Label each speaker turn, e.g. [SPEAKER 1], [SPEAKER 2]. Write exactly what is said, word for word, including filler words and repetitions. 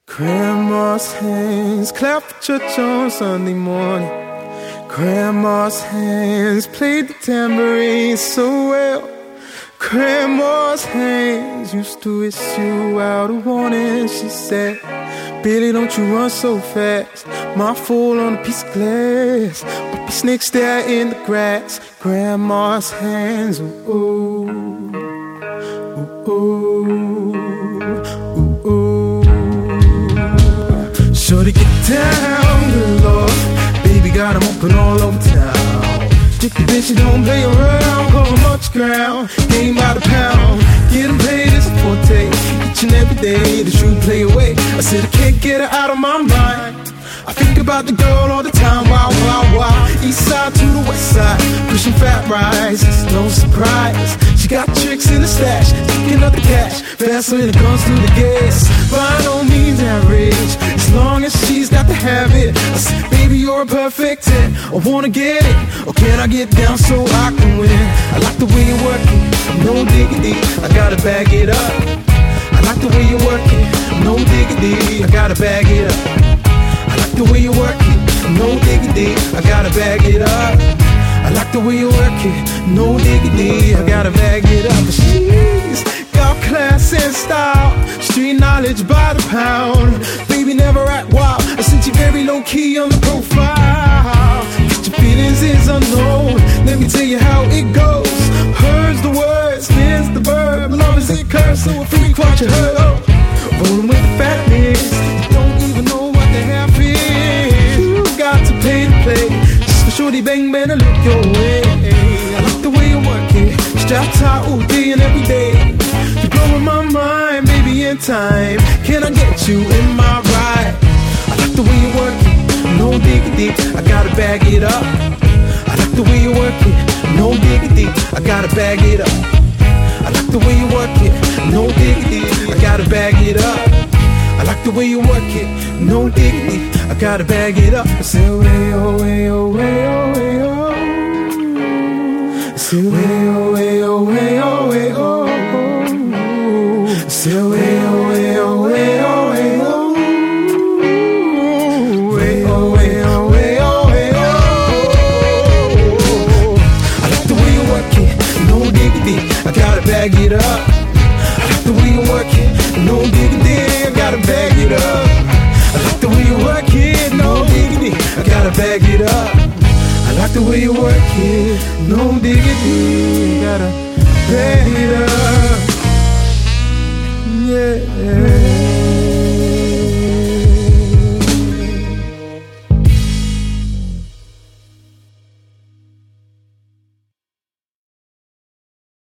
[SPEAKER 1] Grandma's hands clap for church on Sunday morning. Grandma's hands played the tambourine so well. Grandma's hands used to issue out a warning. She said, Billy, don't you run so fast. Might fall on a piece of glass. But be snakes there in the grass. Grandma's hands, ooh, ooh, ooh, ooh, ooh, ooh. Shorty, get down, good Lord. Baby got 'em open all over town. Chick the bitch, she don't play around. Cover much ground, game by the pound. Get 'em paid, it's a forte. Each and every day, the shoe play away. I said I can't get her out of my mind. I think about the girl all the time, wow, wow, wow. East side to the west side, pushing fat rises, no surprise. She got tricks in the stash, taking up the cash, fast when it comes to the gas. By no means average, as long as she's got to have it. I said, baby, you're a perfect ten, I wanna get it, or can I get down so I can win? I like the way you're working, no diggity, I gotta bag it up. I like the way you're working, no diggity, I gotta bag it up. I like the way you work it, no diggity, I gotta bag it up. I like the way you work it, no diggity, I gotta bag it up. She's got class and style, street knowledge by the pound. Baby never act wild, I sent you very low key on the profile. Get your feelings is unknown, let me tell you how it goes. Her's the words, there's the verb, love is a curse, so if we watch your hurt up. Rolling with the fatness, you don't even know what the half is. You got to pay to play, just for shorty bang bang to look your way. I like the way you work it, strap tight all day and every day. You're blowing my mind, baby, in time. Can I get you in my ride? I like the way you work it, no diggity, I gotta bag it up. I like the way you work it, no diggity, I gotta bag it up. I like the way you work it, no diggity, I gotta bag it up. I like the way you work it, no diggity, I gotta bag it up. I say, way, oh, way, oh, way, oh, way, oh. I say, way, oh, way, oh, way, oh, way, oh. I say, way, oh, way, oh, way, oh, way, oh. Way, oh, way, oh, way, oh, way, oh. I like the way you work it, no diggity, I gotta bag it up. I like the way you work it, no diggity, I gotta bag it up. I like the way you work it, no diggity, I gotta bag it up. I like the way you work it, no diggity, I gotta bag it up. Yeah.